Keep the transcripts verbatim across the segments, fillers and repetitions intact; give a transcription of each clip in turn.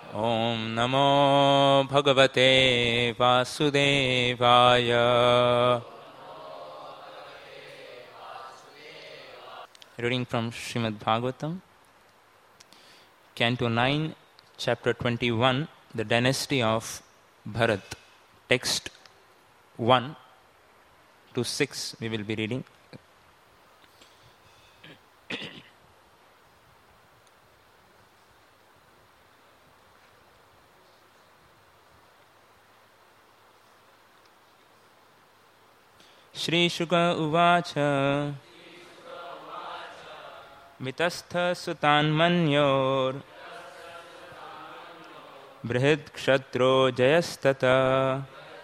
Om Namo Bhagavate Vasudevaya. Reading from Srimad Bhagavatam, Canto nine, Chapter twenty-one, The Dynasty of Bharat. Text one to six we will be reading. Shri Shuka Uvacha Vitastha Sutan Manyor Brihid Kshatro Jayastata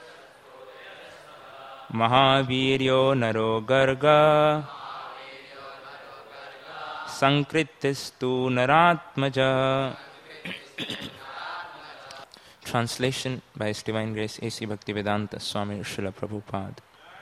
Mahaviryo Naro Garga Sankrittistu Naratmaja. Translation by His Divine Grace A C Bhaktivedanta Swami Srila Prabhupada.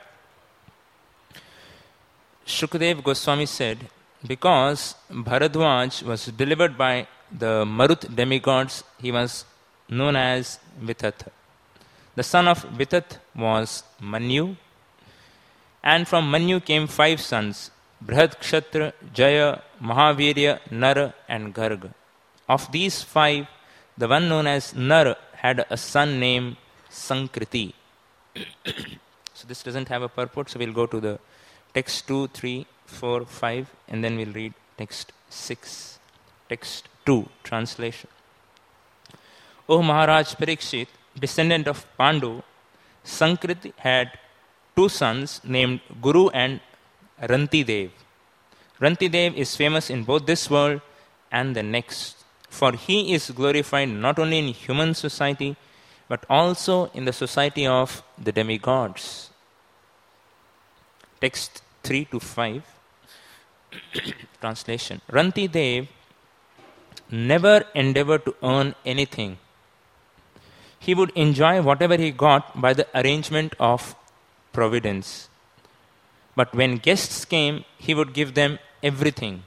Shukadeva Goswami said, because Bharadwaj was delivered by the Marut demigods, he was known as Vitatha. The son of Vitat was Manyu, and from Manyu came five sons, Brihad Kshatra, Jaya, Mahavirya, Nar and Garga. Of these five, the one known as Nar had a son named Sankriti. So this doesn't have a purport, so we'll go to the text two, three, four, five, and then we'll read text six. Text two, translation. O Maharaj Parikshit, descendant of Pandu, Sankriti had two sons named Guru and Rantidev. Rantidev is famous in both this world and the next, for he is glorified not only in human society, but also in the society of the demigods. Text three to five. Translation. Rantidev never endeavored to earn anything. He would enjoy whatever he got by the arrangement of providence. But when guests came, he would give them everything.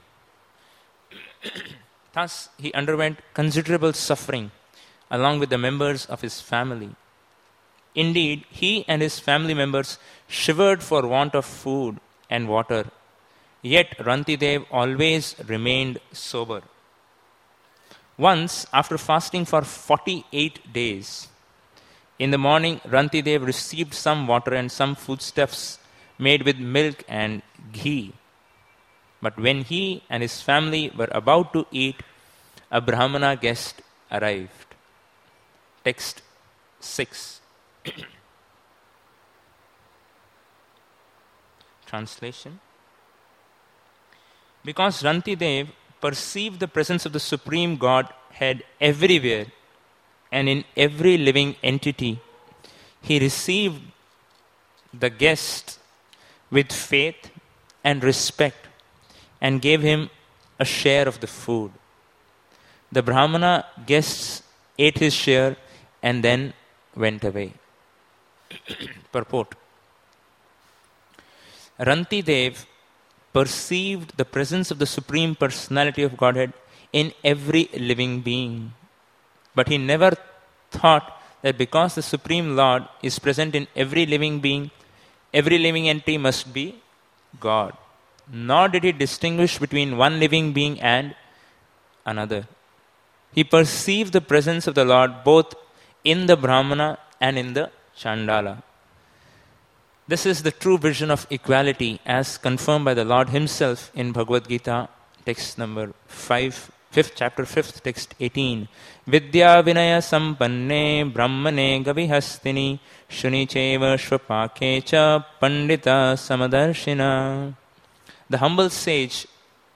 Thus, he underwent considerable suffering along with the members of his family. Indeed, he and his family members shivered for want of food and water. Yet Rantidev always remained sober. Once, after fasting for forty-eight days, in the morning Rantidev received some water and some foodstuffs made with milk and ghee. But when he and his family were about to eat, a Brahmana guest arrived. Text six. Translation. Because Rantidev perceived the presence of the Supreme Godhead everywhere and in every living entity, he received the guest with faith and respect and gave him a share of the food. The Brahmana guests ate his share and then went away. Purport. Rantidev perceived the presence of the Supreme Personality of Godhead in every living being. But he never thought that because the Supreme Lord is present in every living being, every living entity must be God. Nor did he distinguish between one living being and another. He perceived the presence of the Lord both in the Brahmana and in the Chandala. This is the true vision of equality as confirmed by the Lord himself in Bhagavad Gita, text number five, fifth chapter, fifth, text eighteen. Vidya vinaya sampanne brahmane gavihastini shuni cheva shvapake cha pandita samadarshina. The humble sage,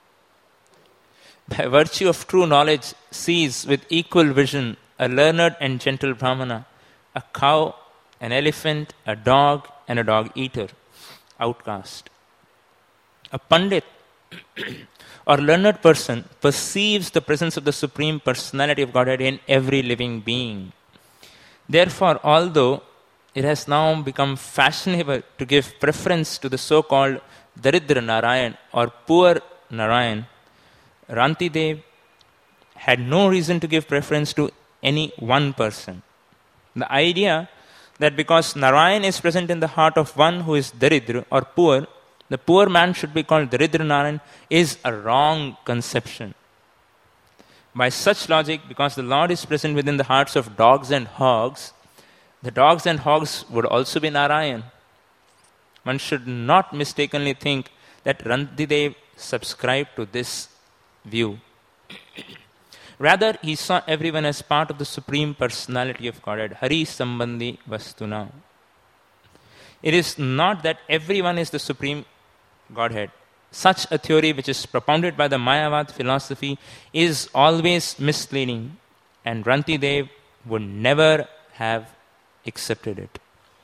by virtue of true knowledge, sees with equal vision a learned and gentle Brahmana, a cow, an elephant, a dog, and a dog-eater, outcast. A Pandit or learned person perceives the presence of the Supreme Personality of Godhead in every living being. Therefore, although it has now become fashionable to give preference to the so-called Daridra Narayan or poor Narayan, Rantidev had no reason to give preference to any one person. The idea that because Narayan is present in the heart of one who is Daridra or poor, the poor man should be called Daridra Narayan is a wrong conception. By such logic, because the Lord is present within the hearts of dogs and hogs, the dogs and hogs would also be Narayan. One should not mistakenly think that Rantidev subscribed to this view. Rather, he saw everyone as part of the Supreme Personality of Godhead, Hari Sambandhi Vastuna. It is not that everyone is the Supreme Godhead. Such a theory, which is propounded by the Mayavad philosophy, is always misleading, and Rantidev would never have accepted it.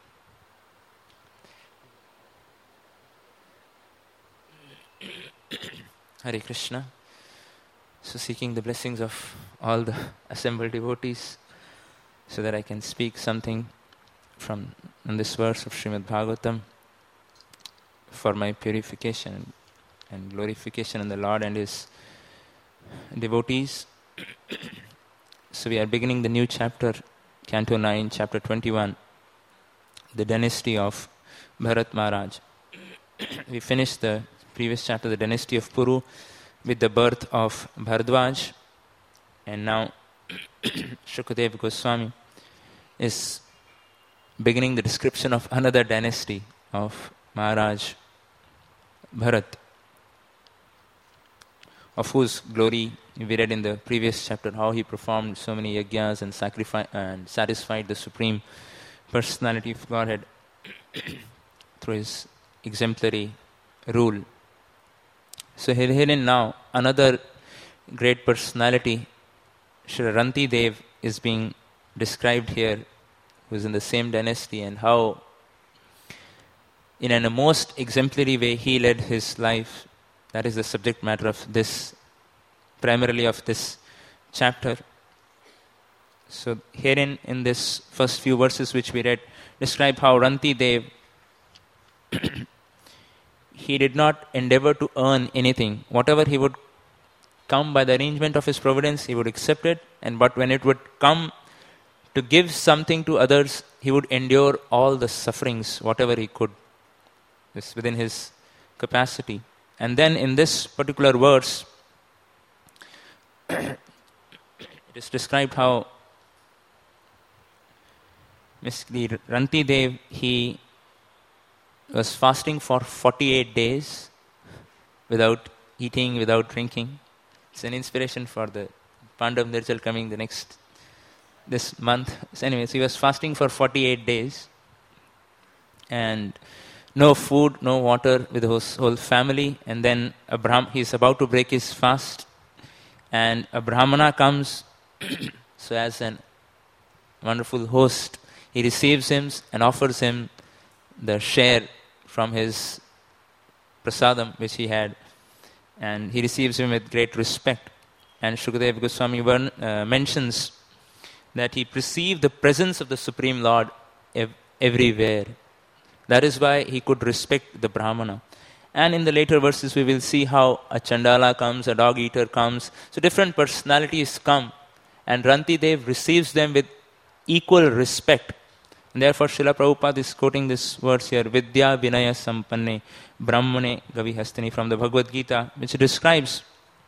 Hare Krishna. So seeking the blessings of all the assembled devotees, so that I can speak something from this verse of Srimad Bhagavatam for my purification and glorification in the Lord and His devotees. So we are beginning the new chapter, Canto nine, Chapter twenty-one, the dynasty of Bharat Maharaj. We finished the previous chapter, the dynasty of Puru, with the birth of Bharadwaj, and now Shukadeva Goswami is beginning the description of another dynasty of Maharaj Bharat, of whose glory we read in the previous chapter, how he performed so many yajnas and sacrifice and satisfied the Supreme Personality of Godhead through his exemplary rule. So herein now, another great personality, Shri Rantidev, is being described here, who is in the same dynasty, and how in a most exemplary way he led his life. That is the subject matter of this, primarily of this chapter. So herein, in this first few verses which we read, describe how Rantidev, he did not endeavor to earn anything. Whatever he would come by the arrangement of his providence, he would accept it. And but when it would come to give something to others, he would endure all the sufferings, whatever he could, this within his capacity. And then in this particular verse, it is described how basically Rantidev, he was fasting for forty-eight days without eating, without drinking. It's an inspiration for the Pandav Nirjal coming the next, this month. So anyways, he was fasting for forty-eight days and no food, no water with his whole family. And then a Brahm, he's about to break his fast, and a Brahmana comes. So as an wonderful host, he receives him and offers him the share from his prasadam which he had, and he receives him with great respect. And Shukadeva Goswami uh, mentions that he perceived the presence of the Supreme Lord ev- everywhere. That is why he could respect the Brahmana. And in the later verses we will see how a Chandala comes, a dog eater comes. So different personalities come, and Rantidev receives them with equal respect. And therefore Srila Prabhupada is quoting this verse here, Vidya Vinaya Sampanne Brahmane Gavi Hastini, from the Bhagavad Gita, which describes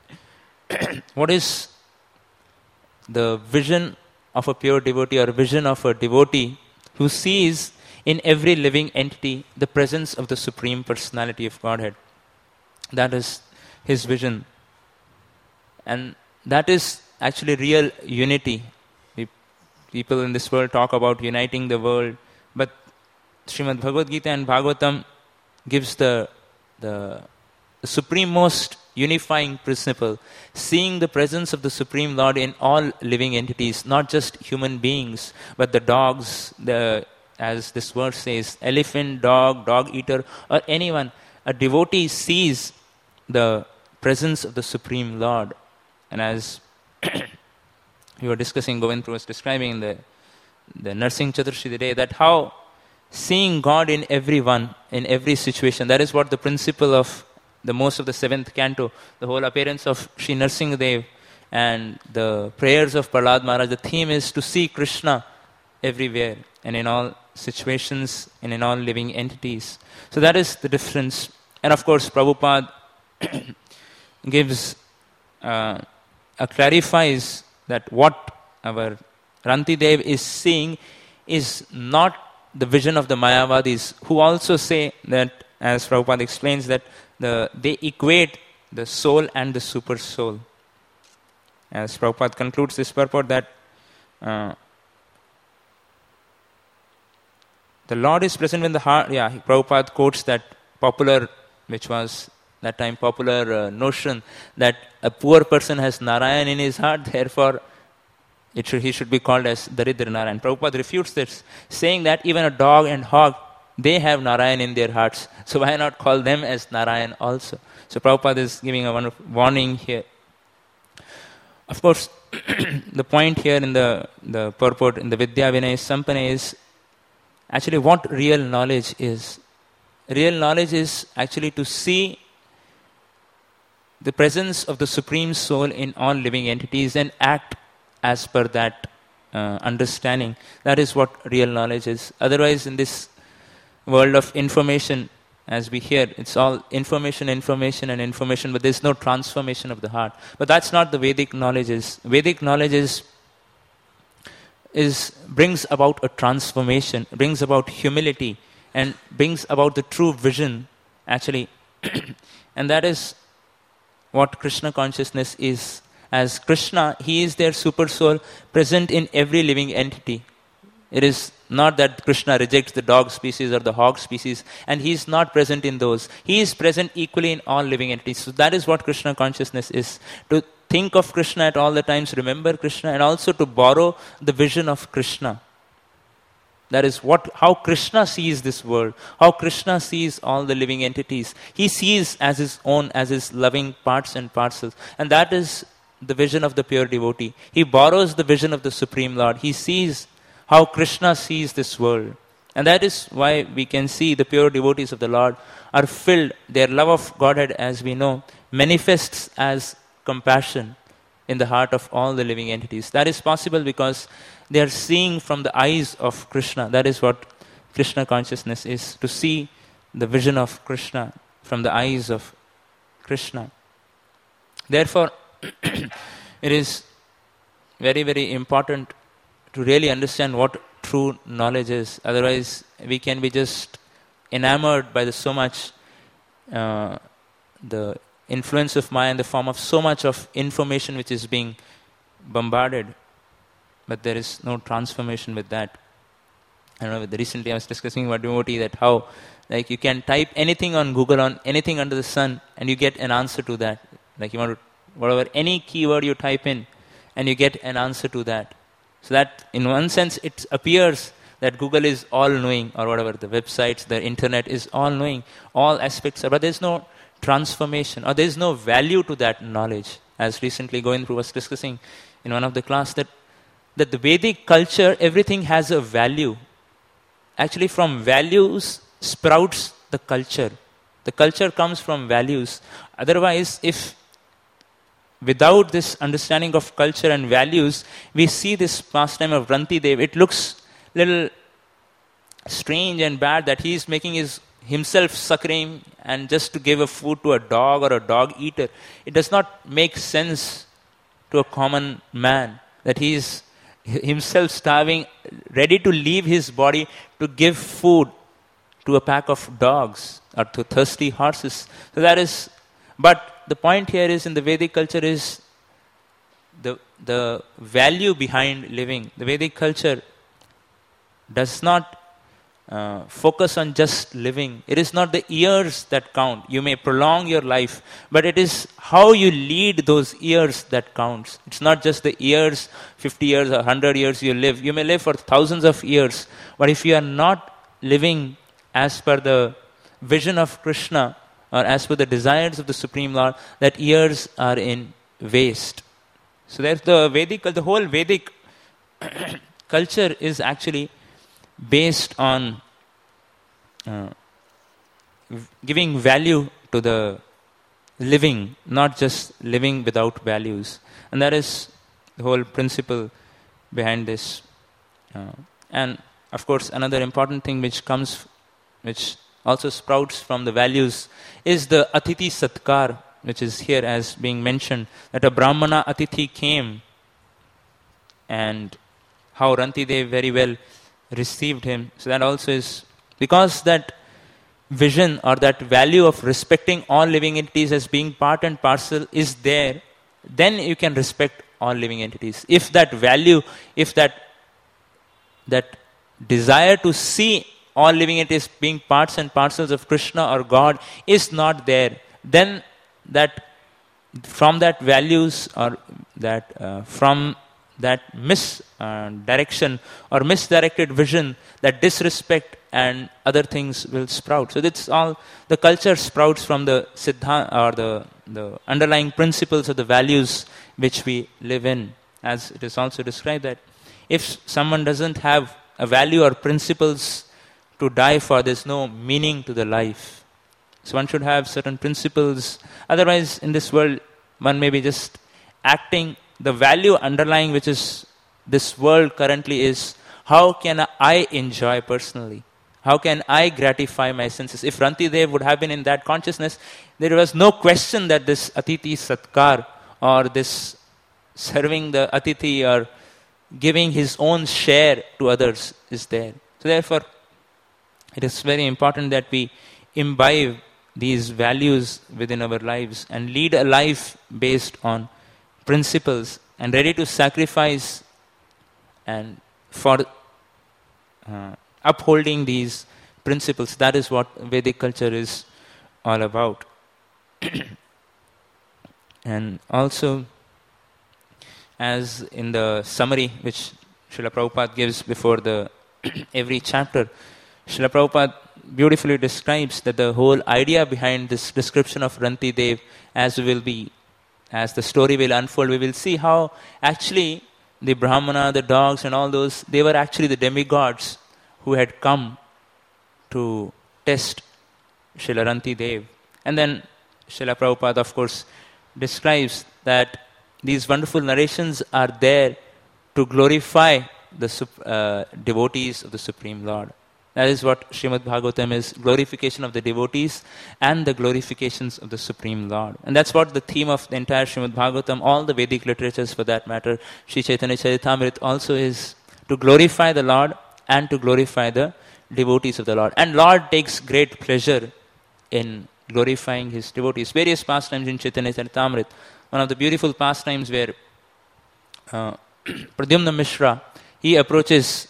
what is the vision of a pure devotee, or vision of a devotee who sees in every living entity the presence of the Supreme Personality of Godhead. That is his vision. And that is actually real unity. We, people in this world talk about uniting the world, but Srimad Bhagavad Gita and Bhagavatam gives the, the, the supreme-most unifying principle, seeing the presence of the Supreme Lord in all living entities, not just human beings, but the dogs, the, as this verse says, elephant, dog, dog eater, or anyone. A devotee sees the presence of the Supreme Lord. And as we were discussing, Govind was describing in the, the Narsingh Chaturshi today, that how seeing God in everyone, in every situation, that is what the principle of the most of the seventh canto, the whole appearance of Sri Narsingh Dev And the prayers of Prahlad Maharaj, the theme is to see Krishna everywhere and in all situations and in all living entities. So that is the difference. And of course, Prabhupada gives, uh, uh, clarifies that what our Rantidev is seeing is not the vision of the Mayavadis, who also say that, as Prabhupada explains, that the, they equate the soul and the super soul. As Prabhupada concludes this purport, that uh, the Lord is present in the heart. Yeah, Prabhupada quotes that popular, which was that time popular uh, notion that a poor person has Narayan in his heart, therefore it should, he should be called as Daridra Narayan. Prabhupada refutes this, saying that even a dog and hog, they have Narayan in their hearts. So why not call them as Narayan also? So Prabhupada is giving a warning here. Of course, the point here in the, the purport in the Vidya Vinay Sampane is actually what real knowledge is. Real knowledge is actually to see the presence of the Supreme Soul in all living entities and act as per that uh, understanding. That is what real knowledge is. Otherwise, in this world of information, as we hear, it's all information, information and information, but there's no transformation of the heart. But that's not the Vedic knowledge is. Vedic knowledge is, is brings about a transformation, brings about humility, and brings about the true vision, actually. And that is what Krishna consciousness is. As Krishna, He is their super soul present in every living entity. It is not that Krishna rejects the dog species or the hog species, and He is not present in those. He is present equally in all living entities. So that is what Krishna consciousness is. To think of Krishna at all the times, remember Krishna, and also to borrow the vision of Krishna. That is what how Krishna sees this world, how Krishna sees all the living entities. He sees as His own, as His loving parts and parcels. And that is the vision of the pure devotee. He borrows the vision of the Supreme Lord. He sees how Krishna sees this world. And that is why we can see the pure devotees of the Lord are filled, their love of Godhead, as we know, manifests as compassion in the heart of all the living entities. That is possible because they are seeing from the eyes of Krishna. That is what Krishna consciousness is, to see the vision of Krishna from the eyes of Krishna. Therefore, it is very, very important to really understand what true knowledge is. Otherwise, we can be just enamored by the so much, uh, the influence of Maya in the form of so much of information which is being bombarded, but there is no transformation with that. I don't know, recently I was discussing about devotee that how, like, you can type anything on Google on anything under the sun and you get an answer to that. Like, you want to, whatever, any keyword you type in and you get an answer to that. So that, in one sense, it appears that Google is all-knowing, or whatever, the websites, the internet is all-knowing, all aspects, but there's no transformation, or there's no value to that knowledge. As recently Govindpur was discussing in one of the class, that, that the Vedic culture, everything has a value. Actually, from values sprouts the culture. The culture comes from values. Otherwise, if without this understanding of culture and values, we see this pastime of Rantidev, it looks little strange and bad that he is making his himself suckering and just to give a food to a dog or a dog eater. It does not make sense to a common man that he is himself starving, ready to leave his body to give food to a pack of dogs or to thirsty horses. So that is, but the point here is, in the Vedic culture, is the the value behind living. The Vedic culture does not uh, focus on just living. It is not the years that count. You may prolong your life, but it is how you lead those years that counts. It's not just the years, fifty years or one hundred years you live. You may live for thousands of years, but if you are not living as per the vision of Krishna, or as per the desires of the Supreme Lord, that years are in waste. So there's the Vedic, the whole Vedic culture is actually based on uh, giving value to the living, not just living without values. And that is the whole principle behind this. Uh, and of course, another important thing which comes, which also sprouts from the values, is the Atithi Satkar, which is here as being mentioned, that a Brahmana Atithi came, and how Rantidev very well received him. So that also is, because that vision or that value of respecting all living entities as being part and parcel is there, then you can respect all living entities. If that value, if that that desire to see all living entities being parts and parcels of Krishna or God is not there, then that from that values or that uh, from that misdirection uh, or misdirected vision, that disrespect and other things will sprout. So it's all, the culture sprouts from the siddhanta or the, the underlying principles of the values which we live in. As it is also described that if someone doesn't have a value or principles to die for, there's no meaning to the life. So one should have certain principles. Otherwise, in this world, one may be just acting. The value underlying which is this world currently is, how can I enjoy personally? How can I gratify my senses? If Rantidev would have been in that consciousness, there was no question that this Atithi Satkar or this serving the Atithi or giving his own share to others is there. So therefore, it is very important that we imbibe these values within our lives and lead a life based on principles and ready to sacrifice and for uh, upholding these principles. That is what Vedic culture is all about. And also, as in the summary which Srila Prabhupada gives before the every chapter, Srila Prabhupada beautifully describes that the whole idea behind this description of Rantidev, as we will be, as the story will unfold, we will see how actually the Brahmana, the dogs and all those, they were actually the demigods who had come to test Srila Rantidev. And then Srila Prabhupada, of course, describes that these wonderful narrations are there to glorify the uh, devotees of the Supreme Lord. That is what Srimad Bhagavatam is, glorification of the devotees and the glorifications of the Supreme Lord. And that's what the theme of the entire Srimad Bhagavatam, all the Vedic literatures for that matter, Sri Chaitanya Charitamrita also is to glorify the Lord and to glorify the devotees of the Lord. And Lord takes great pleasure in glorifying his devotees. Various pastimes in Chaitanya Charitamrita. One of the beautiful pastimes where uh, Pradyumna Mishra, he approaches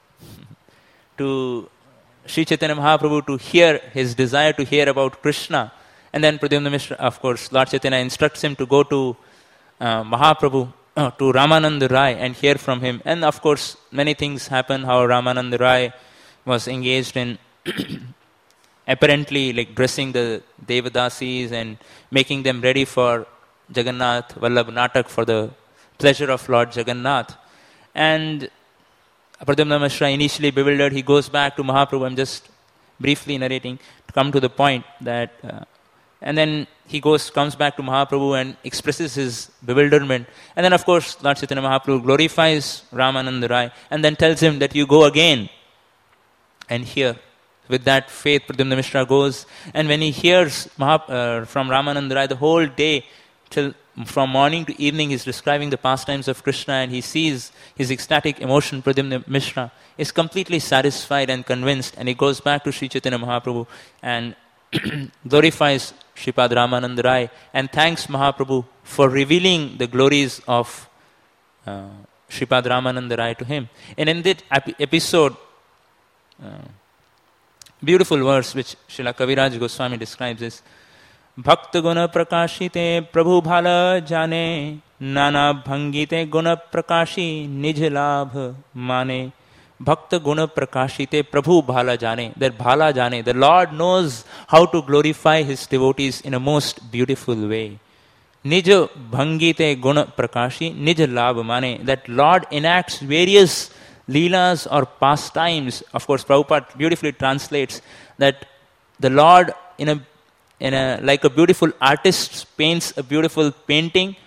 to Sri Chaitanya Mahaprabhu to hear his desire to hear about Krishna. And then Pradyumna Mishra, of course, Lord Chaitanya instructs him to go to uh, Mahaprabhu, uh, to Ramananda Rai and hear from him. And of course, many things happen, how Ramananda Rai was engaged in apparently like dressing the Devadasis and making them ready for Jagannath Vallabh Natak for the pleasure of Lord Jagannath. And Pradyumna Mishra, initially bewildered, he goes back to Mahaprabhu. I'm just briefly narrating to come to the point that, uh, and then he goes, comes back to Mahaprabhu and expresses his bewilderment. And then, of course, Lord Chaitanya Mahaprabhu glorifies Ramananda Rai and then tells him that you go again and hear. With that faith, Pradyumna Mishra goes, and when he hears Mahap- uh, from Ramananda Rai the whole day, till from morning to evening, he's describing the pastimes of Krishna, and he sees his ecstatic emotion. Pradyumna Mishra is completely satisfied and convinced, and he goes back to Sri Chaitanya Mahaprabhu and glorifies Sripad Ramananda Rai and thanks Mahaprabhu for revealing the glories of uh, Sripad Ramananda Rai to him. And in that ep- episode, uh, beautiful verse which Srila Kaviraj Goswami describes is Bhakta guna prakashite prabhu bhala jane nana bhangite guna prakashi nij labh mane. Bhakta guna prakashite prabhu bhala jane. That bhala jane, the Lord knows how to glorify his devotees in a most beautiful way. Nij bhangite guna prakashi nij labh mane. That Lord enacts various leelas or pastimes. Of course, Prabhupada beautifully translates that the Lord in a in a like a beautiful artist paints a beautiful painting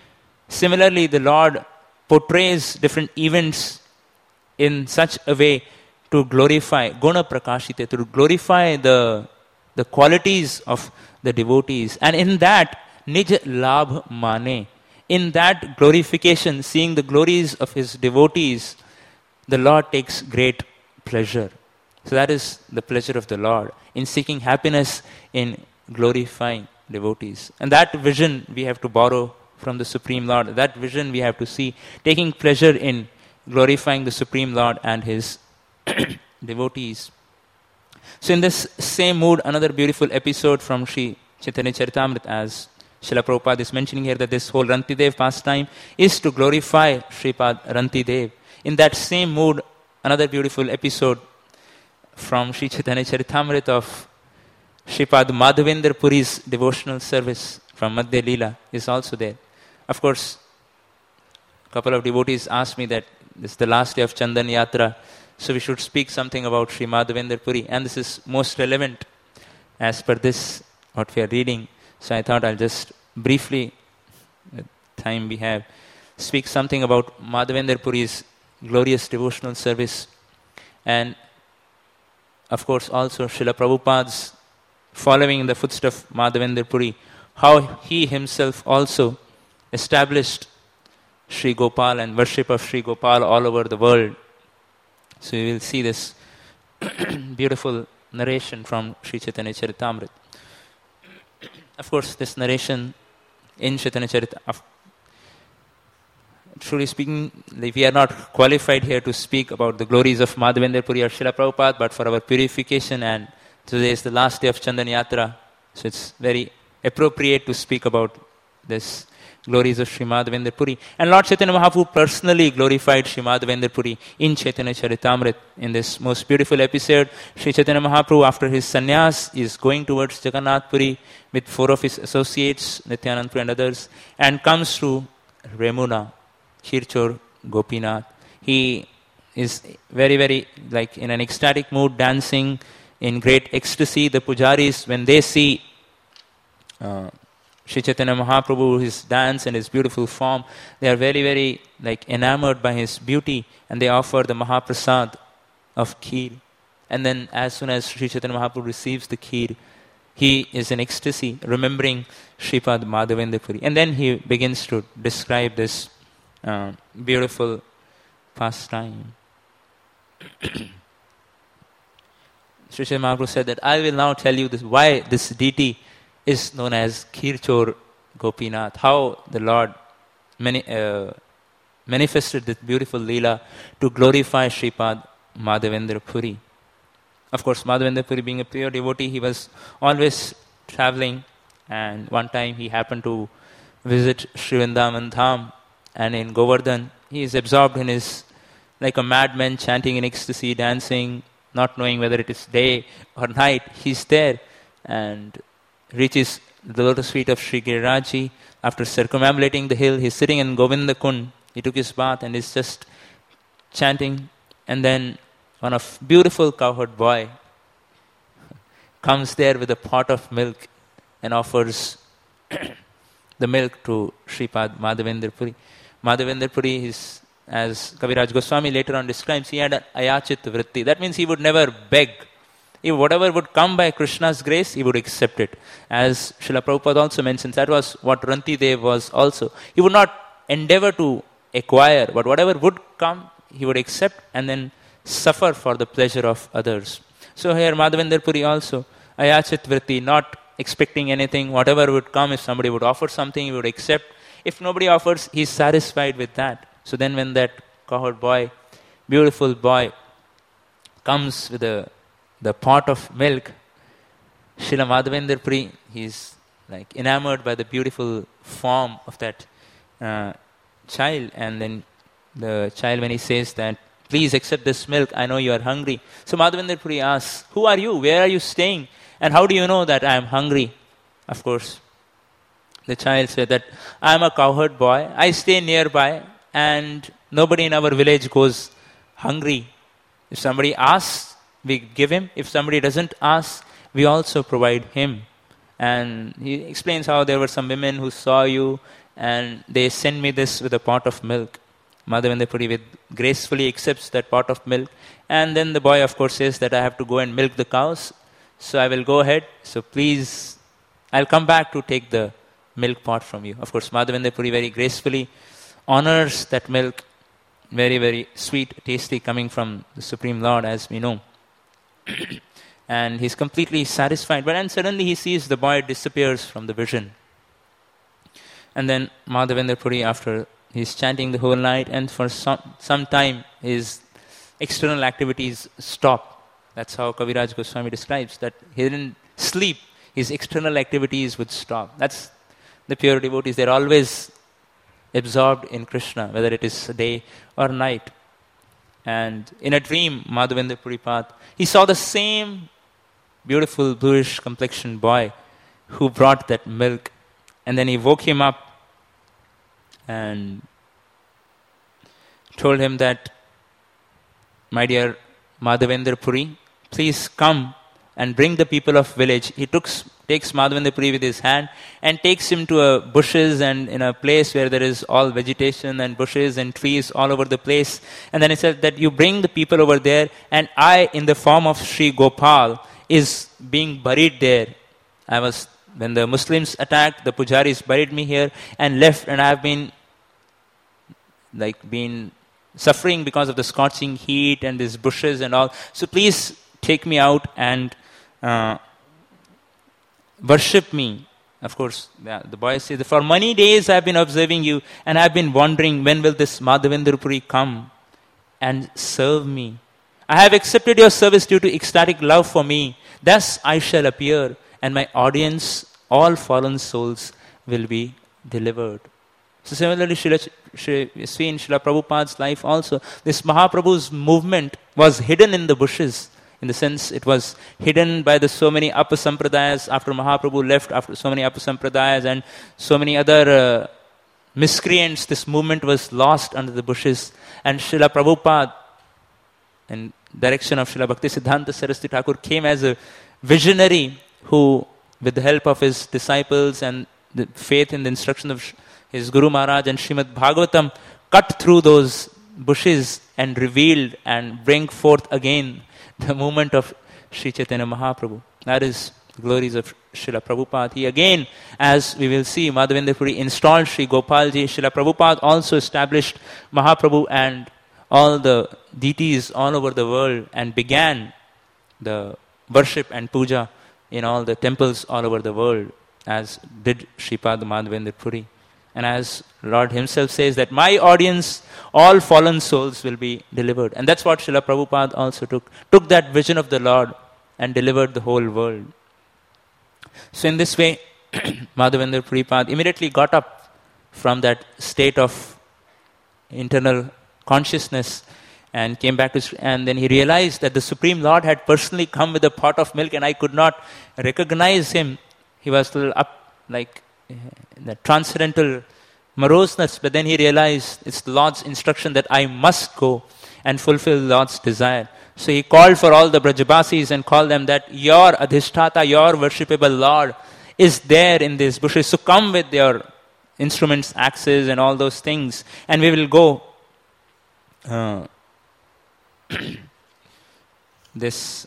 Similarly, the Lord portrays different events in such a way to glorify, guna prakashite, to glorify the, the qualities of the devotees. And in that, nij labh mane, in that glorification, seeing the glories of his devotees, the Lord takes great pleasure. So that is the pleasure of the Lord, in seeking happiness in glorifying devotees. And that vision we have to borrow from the Supreme Lord. That vision we have to see, taking pleasure in glorifying the Supreme Lord and his devotees. So in this same mood, another beautiful episode from Sri Chaitanya Charitamrita, as Srila Prabhupada is mentioning here, that this whole Rantidev pastime is to glorify Sripad Rantidev. In that same mood, another beautiful episode from Sri Chaitanya Charitamrita of Sripad Madhavendra Puri's devotional service from Madhya Leela is also there. Of course, a couple of devotees asked me that this is the last day of Chandan Yatra, so we should speak something about Sri Madhavendra Puri, and this is most relevant as per this, what we are reading. So I thought I'll just briefly, the time we have, speak something about Madhavendra Puri's glorious devotional service. And of course also Srila Prabhupada's following in the footsteps of Madhavendra Puri, how he himself also established Sri Gopal and worship of Sri Gopal all over the world. So we will see this beautiful narration from Sri Chaitanya Charitamrita. Of course, this narration in Chaitanya Charitamrita, truly speaking, we are not qualified here to speak about the glories of Madhavendra Puri or Srila Prabhupada, but for our purification, and today is the last day of Chandan Yatra, so it's very appropriate to speak about this glories of Sri Madhavendra Puri. And Lord Chaitanya Mahaprabhu personally glorified Sri Madhavendra Puri in Chaitanya Charitamrita. In this most beautiful episode, Sri Chaitanya Mahaprabhu, after his sannyas, is going towards Jagannath Puri with four of his associates, Nityanand Puri and others, and comes to Remuna, Khirchor Gopinath. He is very, very like in an ecstatic mood, dancing in great ecstasy. The pujaris, when they see uh, Sri Chaitanya Mahaprabhu, his dance and his beautiful form, they are very, very like enamored by his beauty, and they offer the Mahaprasad of Kheer. And then as soon as Sri Chaitanya Mahaprabhu receives the Kheer, he is in ecstasy, remembering Sripad Madhavendra Puri. And then he begins to describe this uh, beautiful pastime. Sri Chaitanya Mahaprabhu said that I will now tell you this, why this deity is known as Khirchor Gopinath, how the Lord mani- uh, manifested this beautiful Leela to glorify Sripad Madhavendra Puri. Of course, Madhavendra Puri being a pure devotee, he was always traveling, and one time he happened to visit Sri Vrindavan Dham, and in Govardhan, he is absorbed in his, like a madman, chanting in ecstasy, dancing, not knowing whether it is day or night. He's there and reaches the lotus feet of Sri Giriraji. After circumambulating the hill, he's sitting in Govinda Kund. He took his bath and is just chanting. And then one of beautiful cowherd boy comes there with a pot of milk and offers the milk to Sripad Madhavendra Puri. Madhavendra Puri is, as Kaviraj Goswami later on describes, he had an ayachit vritti. That means he would never beg. If whatever would come by Krishna's grace, he would accept it. As Srila Prabhupada also mentions, that was what Rantidev was also. He would not endeavor to acquire, but whatever would come, he would accept and then suffer for the pleasure of others. So here Madhavendra Puri also, ayachit vritti, not expecting anything. Whatever would come, if somebody would offer something, he would accept. If nobody offers, he is satisfied with that. So then when that cowherd boy, beautiful boy, comes with a the pot of milk, Srila Madhavendra Puri, he is like enamored by the beautiful form of that uh, child. And then the child, when he says that, please accept this milk, I know you are hungry. So Madhavendra Puri asks, who are you? Where are you staying? And how do you know that I am hungry? Of course, the child said that I am a cowherd boy. I stay nearby and nobody in our village goes hungry. If somebody asks, we give him. If somebody doesn't ask, we also provide him. And he explains how there were some women who saw you and they send me this with a pot of milk. Madhavendra Puri with gracefully accepts that pot of milk, and then the boy of course says that I have to go and milk the cows, so I will go ahead, so please, I'll come back to take the milk pot from you. Of course, Madhavendra Puri very gracefully honors that milk, very, very sweet, tasty, coming from the Supreme Lord, as we know. And he's completely satisfied. But then suddenly he sees the boy disappears from the vision. And then Madhavendra Puri, after he's chanting the whole night, and for some, some time his external activities stop. That's how Kaviraj Goswami describes, that he didn't sleep, his external activities would stop. That's the pure devotees. They're always absorbed in Krishna, whether it is day or night. And in a dream, Madhavendra Puripad, he saw the same beautiful bluish complexioned boy who brought that milk. And then he woke him up and told him that, my dear Madhavendra Puri, please come and bring the people of village. He took, takes Madhavendra Puri with his hand and takes him to a bushes and in a place where there is all vegetation and bushes and trees all over the place. And then he said that you bring the people over there, and I, in the form of Sri Gopal, is being buried there. I was, when the Muslims attacked, the pujaris buried me here and left, and I have been like been suffering because of the scorching heat and these bushes and all. So please take me out and uh, worship me. Of course, yeah, the boy says, for many days I have been observing you, and I have been wondering when will this Madhavendra Puri come and serve me. I have accepted your service due to ecstatic love for me. Thus I shall appear, and my audience, all fallen souls, will be delivered. So similarly, Srila, we see in Srila Prabhupada's life also, this Mahaprabhu's movement was hidden in the bushes. In the sense, it was hidden by the so many Apasampradayas after Mahaprabhu left, after so many Apasampradayas and so many other uh, miscreants. This movement was lost under the bushes. And Srila Prabhupada, in direction of Srila Bhaktisiddhanta Saraswati Thakur, came as a visionary who, with the help of his disciples and the faith in the instruction of his Guru Maharaj and Srimad Bhagavatam, cut through those bushes and revealed and bring forth again the movement of Sri Chaitanya Mahaprabhu. That is the glories of Srila Prabhupada. He again, as we will see, Madhavendra Puri installed Sri Gopalji. Srila Prabhupada also established Mahaprabhu and all the deities all over the world and began the worship and puja in all the temples all over the world, as did Sripad Madhavendra Puri. And as Lord himself says that my audience, all fallen souls will be delivered. And that's what Srila Prabhupada also took. Took that vision of the Lord and delivered the whole world. So in this way, Madhavendra Puripad immediately got up from that state of internal consciousness and came back to, and then he realized that the Supreme Lord had personally come with a pot of milk and I could not recognize him. He was still up like the transcendental moroseness, but then he realized it's the Lord's instruction that I must go and fulfill the Lord's desire. So he called for all the Brajabasis and called them that your Adhisthata, your worshipable Lord is there in these bushes. So come with your instruments, axes and all those things, and we will go uh, this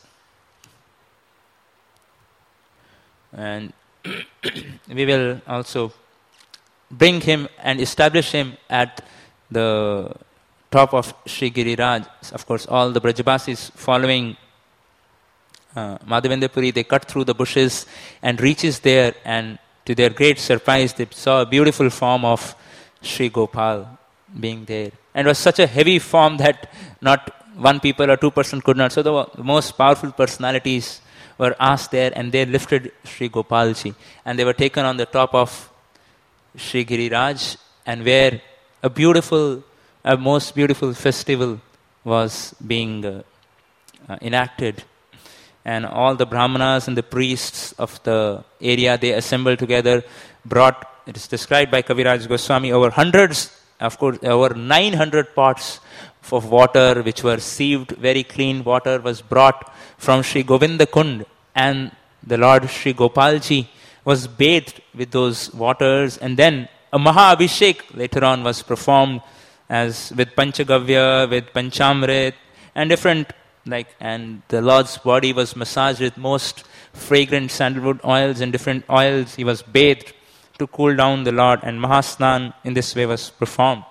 and we will also bring him and establish him at the top of Sri Giriraj. Of course, all the Brajabasis following uh, Madhavendra Puri, they cut through the bushes and reaches there, and to their great surprise, they saw a beautiful form of Sri Gopal being there. And it was such a heavy form that not one people or two person could not. So the, the most powerful personalities were asked there, and they lifted Sri Gopalji, and they were taken on the top of Sri Giriraj, and where a beautiful, a most beautiful festival was being uh, uh, enacted. And all the brahmanas and the priests of the area, they assembled together, brought, it is described by Kaviraj Goswami, over hundreds, of course, over nine hundred pots of water which were sieved, very clean water was brought from Sri Govinda Kund, and the Lord Sri Gopalji was bathed with those waters, and then A Maha Abhishek later on was performed as with Panchagavya, with Panchamrit, and different, like, and the Lord's body was massaged with most fragrant sandalwood oils and different oils. He was bathed to cool down the Lord, and Mahasnan in this way was performed.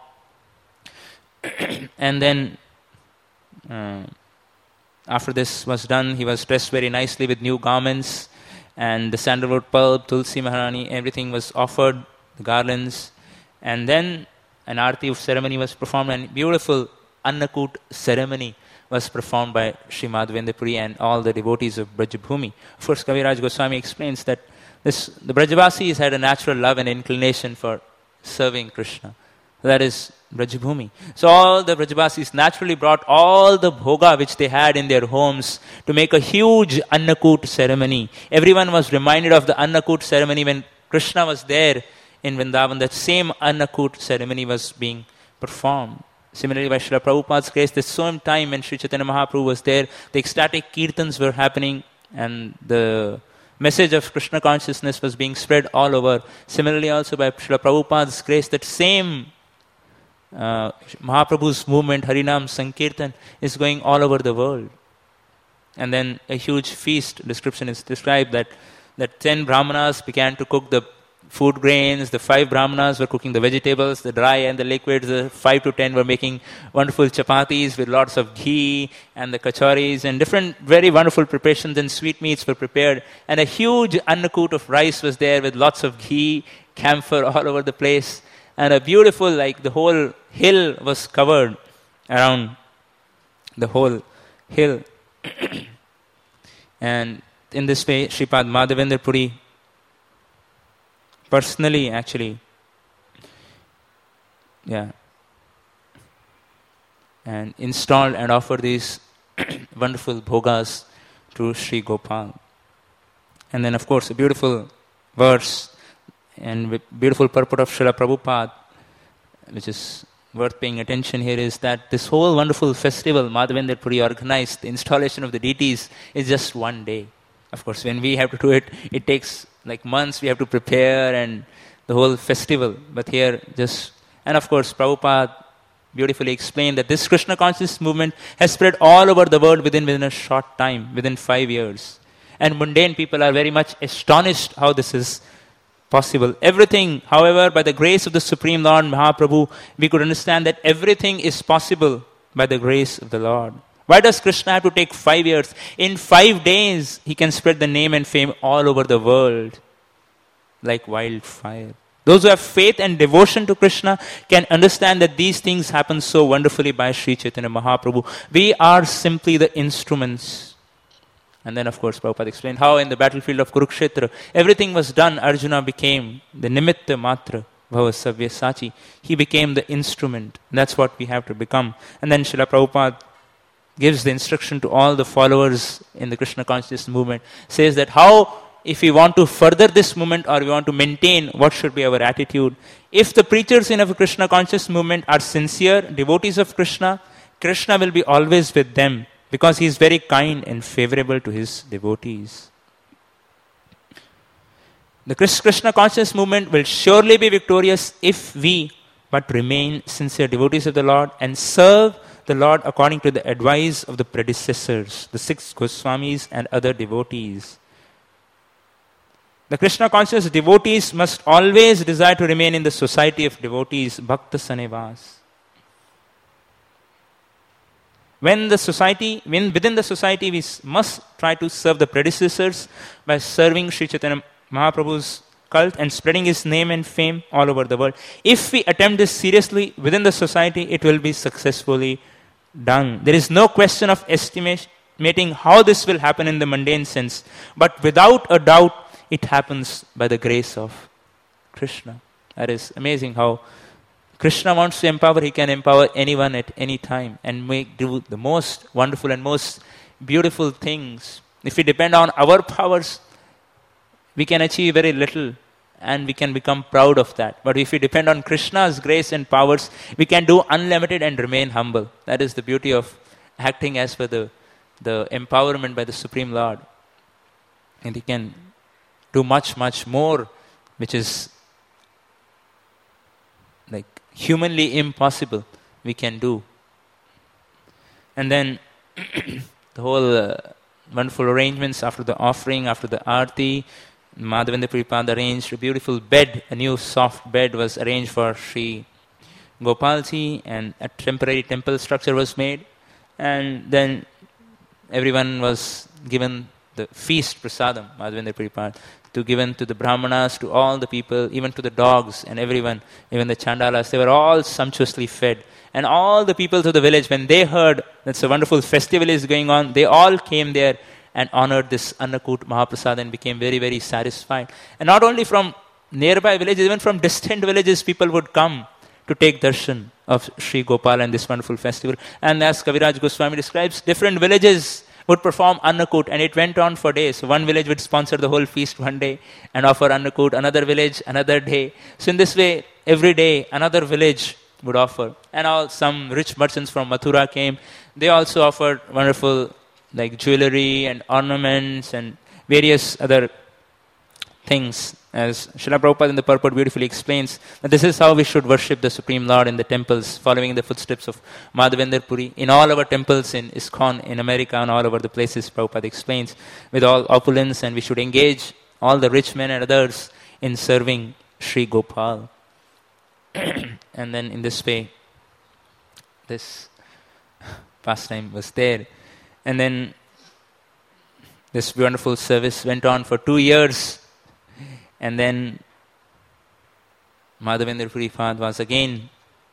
And then, uh, after this was done, he was dressed very nicely with new garments, and the sandalwood pulp, Tulsi Maharani, everything was offered, the garlands, and then an arati ceremony was performed, and beautiful Annakut ceremony was performed by Sri Madhavendra Puri and all the devotees of Brajabhumi. Of course, Kaviraj Goswami explains that this, the Brajavasis had a natural love and inclination for serving Krishna. That is Brajabhumi. So all the Brajavasis naturally brought all the bhoga which they had in their homes to make a huge Annakut ceremony. Everyone was reminded of the Annakut ceremony when Krishna was there in Vrindavan. That same Annakut ceremony was being performed. Similarly, by Srila Prabhupada's grace, the same time when Sri Chaitanya Mahaprabhu was there, the ecstatic kirtans were happening and the message of Krishna consciousness was being spread all over. Similarly, also by Srila Prabhupada's grace, that same uh, Mahaprabhu's movement, Harinam Sankirtan, is going all over the world. And then a huge feast description is described that, that ten brahmanas began to cook the food grains, the five brahmanas were cooking the vegetables, the dry and the liquids, the five to ten were making wonderful chapatis with lots of ghee, and the kachoris, and different very wonderful preparations, and sweetmeats were prepared, and a huge annakut of rice was there with lots of ghee, camphor all over the place, and a beautiful, like the whole hill was covered around the whole hill. And in this way, Sripad Madhavendra Puri personally, actually, yeah, and installed and offered these wonderful bhogas to Sri Gopal. And then, of course, a beautiful verse and with beautiful purport of Srila Prabhupada, which is worth paying attention here, is that this whole wonderful festival Madhavendra Puri organized, the installation of the deities, is just one day. Of course, when we have to do it, it takes like months. We have to prepare and the whole festival. But here, just, and of course, Prabhupada beautifully explained that this Krishna consciousness movement has spread all over the world within, within a short time, within five years. And mundane people are very much astonished how this is possible. Everything, however, by the grace of the Supreme Lord Mahaprabhu, we could understand that everything is possible by the grace of the Lord. Why does Krishna have to take five years? In five days, he can spread the name and fame all over the world like wildfire. Those who have faith and devotion to Krishna can understand that these things happen so wonderfully by Sri Chaitanya Mahaprabhu. We are simply the instruments. And then, of course, Prabhupada explained how in the battlefield of Kurukshetra, everything was done. Arjuna became the nimitta matra, bhavasavya sachi. He became the instrument. That's what we have to become. And then Srila Prabhupada gives the instruction to all the followers in the Krishna consciousness movement, says that how, if we want to further this movement or we want to maintain, what should be our attitude? If the preachers in a Krishna conscious movement are sincere devotees of Krishna, Krishna will be always with them because he is very kind and favorable to his devotees. The Krishna conscious movement will surely be victorious if we but remain sincere devotees of the Lord and serve the Lord according to the advice of the predecessors, the six Goswamis and other devotees. The Krishna conscious devotees must always desire to remain in the society of devotees, Bhakta Sanivas. When the society, when within the society, we must try to serve the predecessors by serving Sri Chaitanya Mahaprabhu's cult and spreading his name and fame all over the world. If we attempt this seriously within the society, it will be successfully done. There is no question of estimating how this will happen in the mundane sense, but without a doubt, it happens by the grace of Krishna. That is amazing how Krishna wants to empower, he can empower anyone at any time and make do the most wonderful and most beautiful things. If we depend on our powers, we can achieve very little and we can become proud of that. But if we depend on Krishna's grace and powers, we can do unlimited and remain humble. That is the beauty of acting as per the, the empowerment by the Supreme Lord. And he can do much, much more, which is humanly impossible we can do. And then the whole uh, wonderful arrangements after the offering, after the Aarti, Madhavendra Puripada arranged a beautiful bed, a new soft bed was arranged for Sri Gopalji, and a temporary temple structure was made. And then everyone was given the feast prasadam, Madhavendra Puripada, to given to the brahmanas, to all the people, even to the dogs and everyone, even the chandalas. They were all sumptuously fed. And all the people of the village, when they heard that a wonderful festival is going on, they all came there and honored this Annakut Mahaprasad and became very, very satisfied. And not only from nearby villages, even from distant villages, people would come to take darshan of Sri Gopal and this wonderful festival. And as Kaviraj Goswami describes, different villages would perform Annakut, and it went on for days. So one village would sponsor the whole feast one day and offer Annakut, another village another day. So in this way, every day another village would offer. And all some rich merchants from Mathura came. They also offered wonderful like jewelry and ornaments and various other things. As Srila Prabhupada in the purport beautifully explains, that this is how we should worship the Supreme Lord in the temples, following in the footsteps of Madhavendra Puri. In all our temples in ISKCON, in America and all over the places, Prabhupada explains, with all opulence, and we should engage all the rich men and others in serving Sri Gopal. And then in this way, this pastime was there. And then this wonderful service went on for two years. And then Madhavendra Puripad was again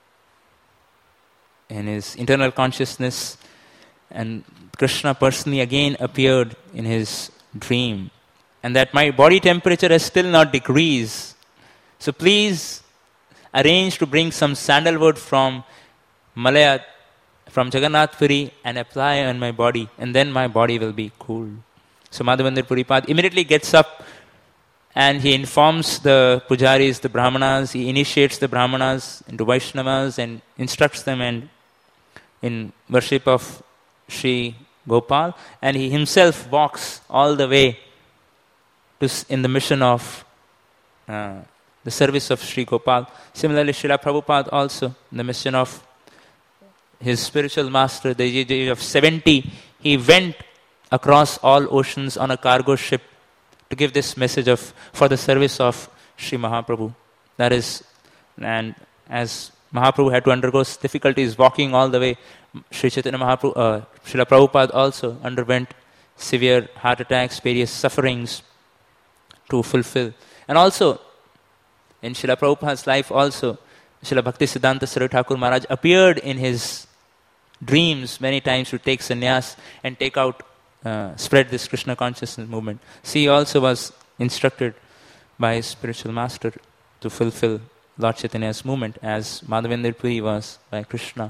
in his internal consciousness, and Krishna personally again appeared in his dream. And that my body temperature has still not decreased. So please arrange to bring some sandalwood from Malaya, from Jagannath Puri, and apply on my body, and then my body will be cool. So Madhavendra Puripad immediately gets up and he informs the pujaris, the brahmanas, he initiates the brahmanas into Vaishnavas and instructs them and in worship of Sri Gopal, and he himself walks all the way to in the mission of uh, the service of Sri Gopal. Similarly, Srila Prabhupada also, in the mission of his spiritual master, the age of seventy, he went across all oceans on a cargo ship to give this message of for the service of Sri Mahaprabhu. That is, and as Mahaprabhu had to undergo difficulties walking all the way, Sri Chaitanya Mahaprabhu, uh, Srila Prabhupada also underwent severe heart attacks, various sufferings to fulfill. And also, in Srila Prabhupada's life also, Srila Bhaktisiddhanta Saraswati Thakur Maharaj appeared in his dreams many times to take sannyas and take out Uh, spread this Krishna consciousness movement. So he also was instructed by his spiritual master to fulfill Lord Chaitanya's movement, as Madhavendra Puri was by Krishna.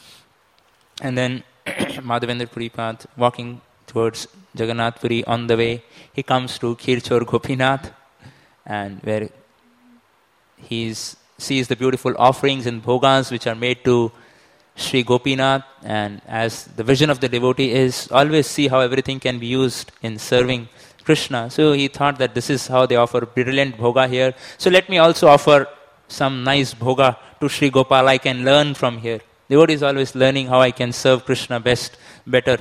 And then Madhavendra Puripad walking towards Jagannath Puri, on the way he comes to Khirchor Gopinath, and where he sees the beautiful offerings and bhogas which are made to Sri Gopinath, and as the vision of the devotee is always see how everything can be used in serving Krishna. So he thought that this is how they offer brilliant bhoga here. So let me also offer some nice bhoga to Sri Gopal. I can learn from here. The devotee is always learning how I can serve Krishna best, better.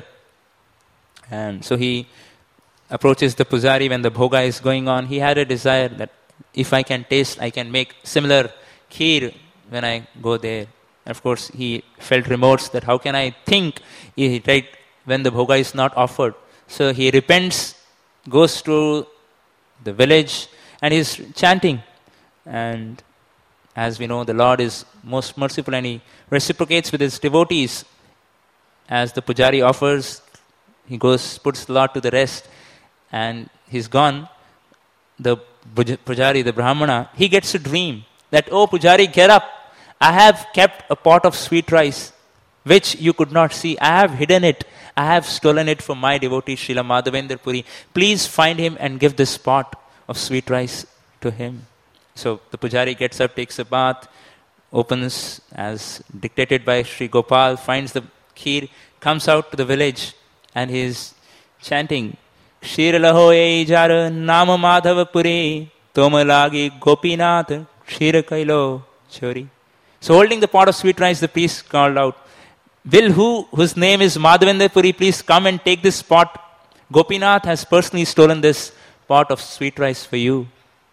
And so he approaches the pujari when the bhoga is going on. He had a desire that if I can taste, I can make similar kheer when I go there. Of course, he felt remorse that how can I think he, right when the bhoga is not offered. So he repents, goes to the village, and he is chanting. And as we know, the Lord is most merciful, and he reciprocates with his devotees. As the pujari offers, he goes, puts the Lord to the rest, and he's gone. The pujari, the brahmana, he gets a dream that, oh pujari, get up. I have kept a pot of sweet rice, which you could not see. I have hidden it. I have stolen it from my devotee, Srila Madhavendra Puri. Please find him and give this pot of sweet rice to him. So the pujari gets up, takes a bath, opens as dictated by Sri Gopal, finds the kheer, comes out to the village, and he is chanting, Shir laho ei jar nama Madhava Puri, toma lagi Gopinath, Shir kailo chori. So holding the pot of sweet rice, the priest called out, "Will who, whose name is Madhavendra Puri, please come and take this pot? Gopinath has personally stolen this pot of sweet rice for you."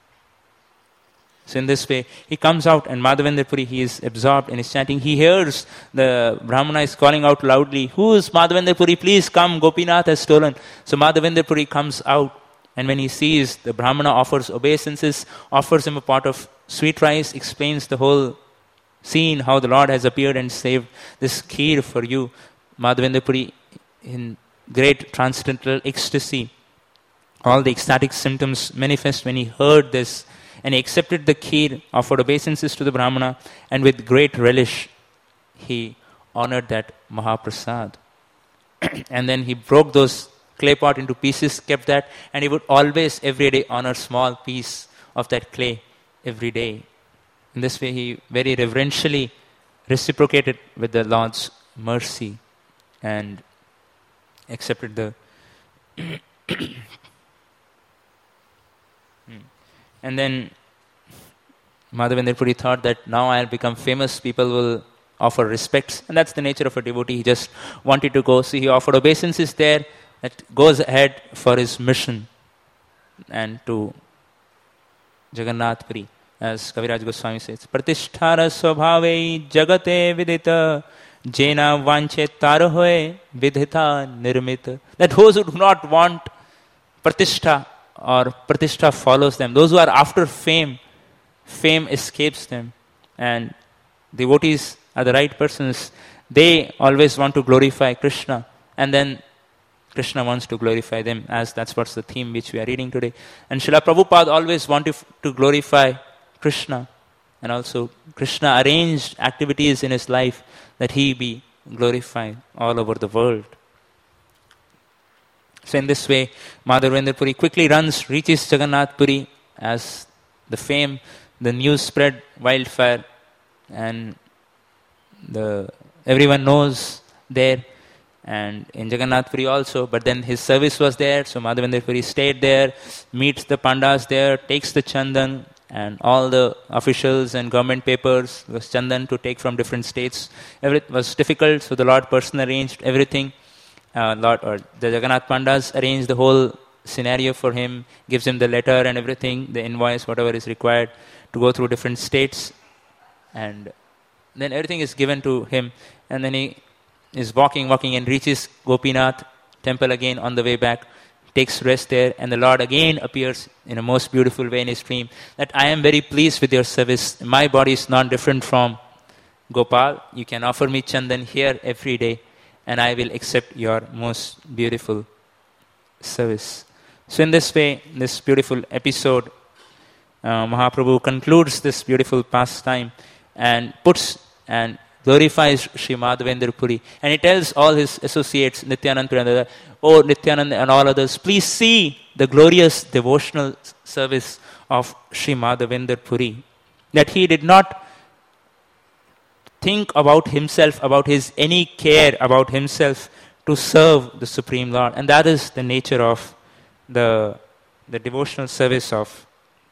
So in this way, he comes out and Madhavendra Puri, he is absorbed in his chanting. He hears the Brahmana is calling out loudly, "Who is Madhavendra Puri? Please come, Gopinath has stolen." So Madhavendra Puri comes out, and when he sees the Brahmana offers obeisances, offers him a pot of sweet rice, explains the whole scene, how the Lord has appeared and saved this kheer for you. Madhavendra Puri, in great transcendental ecstasy, all the ecstatic symptoms manifest when he heard this, and he accepted the kheer, offered obeisances to the Brahmana, and with great relish, he honored that Mahaprasad. And then he broke those clay pot into pieces, kept that, and he would always, every day, honor small piece of that clay every day. In this way, he very reverentially reciprocated with the Lord's mercy and accepted the... And then Madhavendra Puri thought that now I'll become famous, people will offer respects, and that's the nature of a devotee. He just wanted to go. So he offered obeisances there, that goes ahead for his mission and to Jagannath Puri. As Kaviraj Goswami says, "Pratisthara swabhave jagate vidita jena vanche tarohoe vidhita nirmita." That those who do not want pratishtha or pratishtha follows them. Those who are after fame, fame escapes them. And devotees are the right persons. They always want to glorify Krishna. And then Krishna wants to glorify them, as that's what's the theme which we are reading today. And Srila Prabhupada always wanted to glorify Krishna. And also Krishna arranged activities in his life that he be glorified all over the world. So in this way, Madhavendra Puri quickly runs, reaches Jagannath Puri, as the fame, the news spread wildfire, and the everyone knows there, and in Jagannath Puri also. But then his service was there, so Madhavendra Puri stayed there, meets the pandas there, takes the chandan, and all the officials and government papers was chandan to take from different states. Everything was difficult, so the Lord personally arranged everything. Uh, Lord, or the Jagannath Pandas arrange the whole scenario for him, gives him the letter and everything, the invoice, whatever is required to go through different states, and then everything is given to him, and then he is walking, walking, and reaches Gopinath temple again on the way back, takes rest there, and the Lord again appears in a most beautiful way in his dream, that I am very pleased with your service. My body is not different from Gopal. You can offer me chandan here every day, and I will accept your most beautiful service. So in this way, this beautiful episode, uh, Mahaprabhu concludes this beautiful pastime and puts and glorifies Sri Madhavendra Puri. And he tells all his associates, Nityanand Puri, "Oh Nityanand and all others, please see the glorious devotional service of Sri Madhavendra Puri." That he did not think about himself, about his any care about himself, to serve the Supreme Lord. And that is the nature of the, the devotional service of,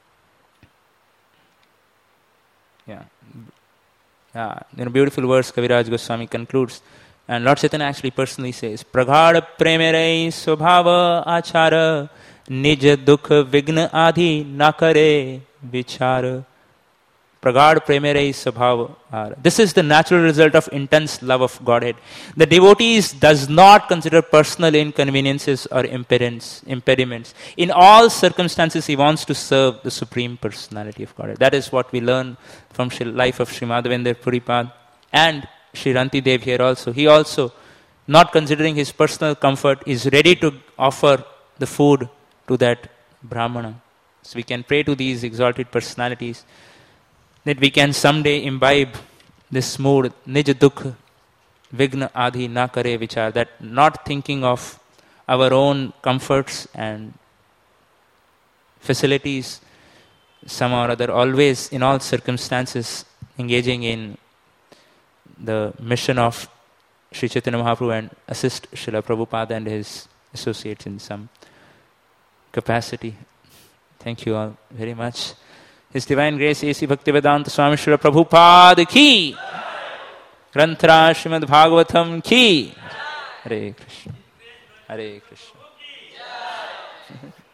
yeah, yeah, in a beautiful verse, Kaviraj Goswami concludes. And Lord Chaitanya actually personally says, "Praghad premerei swabhava achara nij dukh vigna adhi nakare vichara." Praghad premerei swabhava. This is the natural result of intense love of Godhead. The devotees does not consider personal inconveniences or impediments. impediments. In all circumstances, he wants to serve the Supreme Personality of Godhead. That is what we learn from the life of Sri Madhavendra Puripad and Sri Ranti Dev here also. He also, not considering his personal comfort, is ready to offer the food to that Brahmana. So we can pray to these exalted personalities that we can someday imbibe this mood, nij dukh vigna adhi na kare vichar, that not thinking of our own comforts and facilities, somehow or other, always in all circumstances engaging in the mission of Sri Chaitanya Mahaprabhu and assist Srila Prabhupada and his associates in some capacity. Thank you all very much. His Divine Grace A C Bhaktivedanta Swami Srila Prabhupada ki, Granthra Srimad Bhagavatam ki. Hare Krishna, Hare Krishna.